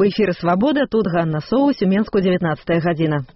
В эфире «Свобода», тут Ганна Соус, у Менску 19 гадзіна.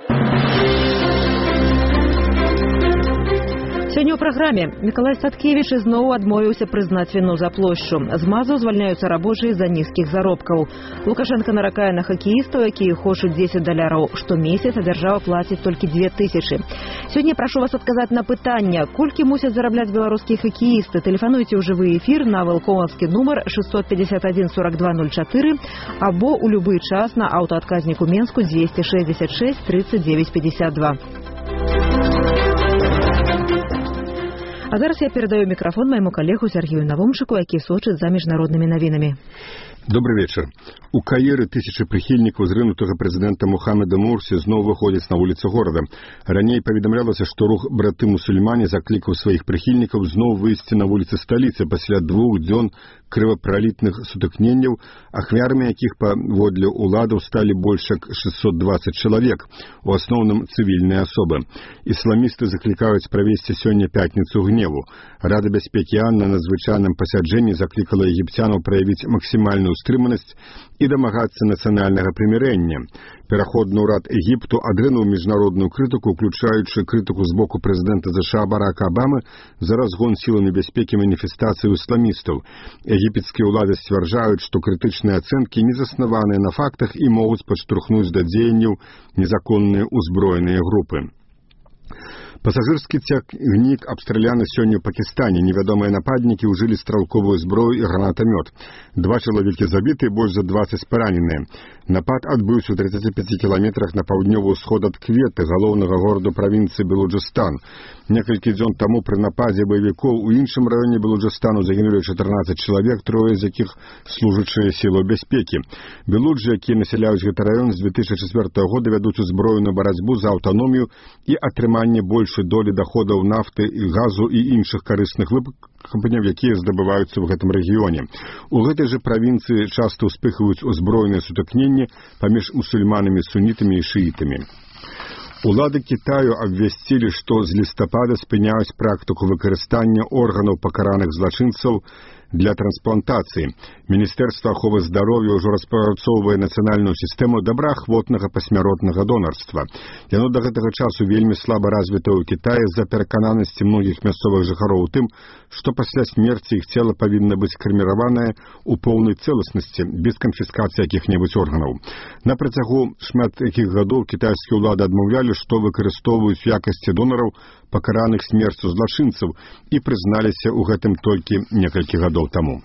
Сёння ў праграме Мікалай Статкевіч ізноў адмовіўся прызнаць віну за плошчу. З МАЗу звальняюцца рабочыя з-за нізкіх заробкаў. Лукашенко наракае на хакеістаў, якія хочуць $10 штомесяц, а дзяржава плаціць толькі 2000. Сёння прашу вас адказаць на пытанне, колькі мусяць зарабляць беларускія хакеісты. Тэлефануйце ў жывы эфір на вэлкомаўскі нумар 651 42 04 або ў любы час на аўтаадказніку Менску 266 39 52. А зараз я перадаю мікрафон майму калегу Сергею Навумчыку, які сочыць за міжнароднымі навінамі. Добрый вечер. У Каиры тысячи прихильников зрынутого президента Мухаммеда Мурси зноў выходят на улицы города. Ранее поведомлялось, что рух браты-мусульмане закликал своих прихильников зноў выйти на улицы столицы после 2 дзён крывопролитных сутыкненняў, ахвярамі якіх паводле уладаў стали больше 620 человек, у основном цивильные особы. Исламисты закликают провести сегодня пятницу гневу. Рада бяспекі ООН на надзвычайным пасяджэнні закликала египтянаў проявить максимальную стрыманасць і дамагацца нацыянальнага прымірэння. Пераходны ўрад Егіпту адрынуў міжнародную крытыку, уключаючы крытыку з боку прэзідэнта США Барака Обамы за разгон сіламі бяспекі маніфестацыі ісламістаў. Егіпецкія ўлады сцвярджаюць, што крытычныя ацэнкі не заснаваныя на фактах і могуць падштурхнуць да дзеянняў незаконныя ўзброеныя групы. Пассажирский цягнік абстраляны сёння ў Пакістане. Невядомыя нападнікі ўжылі стралковую зброю і гранатамёт. 2 чалавекі забіты і больш за 20 параненыя. Напад адбыўся ў 35 кіламетрах на паўднёвы ўсход ад Кветы, галоўнага гораду правінцыі Белуджыстан. Некалькі дзён таму пры нападзе баевікоў у іншым раёне Белуджыстану загінулі 14 чалавек, 3 з якіх служачыя сілаў бяспекі. Белуджы, якія насяляюць гэты раён з 2004 года, вядуць узброеную барацьбу за аўтаномію і атрыманне большай долі доходаў нафты і газу і іншых карысных выкапняў, якія здабываюцца ў гэтым рэгіёне. У гэтай жа правінцыі часта ўспыхваюць узброеныя сутыкненні паміж мусульманамі, сунітамі і шыітамі. Улады Китаю абвясцілі, што з лістапада спыняюць практыку выкарыстання органаў пакараных злачынцаў для трансплантацыі. Міністэрства аховы здароўя ўжо распрацоўвае нацыянальную сістэму добраахвотнага пасмяротнага донарства. Яно да гэтага часу вельмі слаба развіта ў Кітаі з-за перакананасці многіх мясцовых жыхароў у тым, што пасля смерці іх цела павінна быць краміраванае ў поўнай цэласнасці, без канфіскацыі якіх-небудзь органаў. На працягу шмат якіх гадоў кітайскія ўлады адмаўлялі, што выкарыстоўваюць у якасці донараў пакараных смерцю злачынцаў і прызналіся ў гэтым толькі некалькі гадоў таму.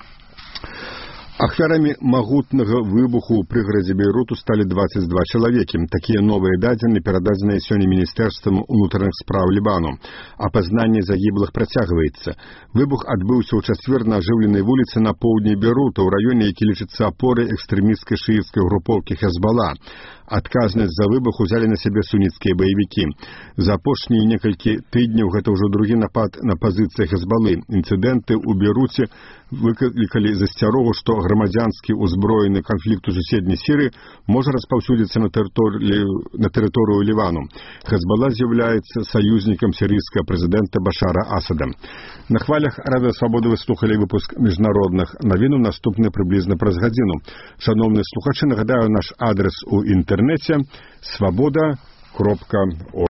Ахвярамі магутнага выбуху ў прыгарадзе Бейруту сталі 22 чалавекі. Такія новыя дадзены перададзеныя сёння Міністэрствам унутраных спраў Лібану. Апазнанне загіблых працягваецца. Выбух адбыўся ў чацвер на ажыўленай вуліцы на поўдні Бейрута, ў раёне, які лічыцца апорай экстрэмісцкай шыіцкай групоўкі Хезбалла. Адказнасць за выбух узялі на сябе суніцкія баевікі. За апошнія некалькі тыдняў гэта ўжо другі напад на пазіцыі Хезбаллы. Інцыдэнты ў Бейруце выклікалі засцярогу, што грамадзянскі ўзброены канфлікт у суседняй Сірыі можа распаўсюдзіцца на тэрыторыю Лівану. Хезбалла з'яўляецца саюзнікам сірыйскага прэзідэнта Башара Асада. На хвалях Радыё Свабоды вы слухалі выпуск міжнародных навін, наступны прыблізна праз гадзіну. Шановныя слухачы, нагадаю наш адрес у інтэрнэце свабода.орг.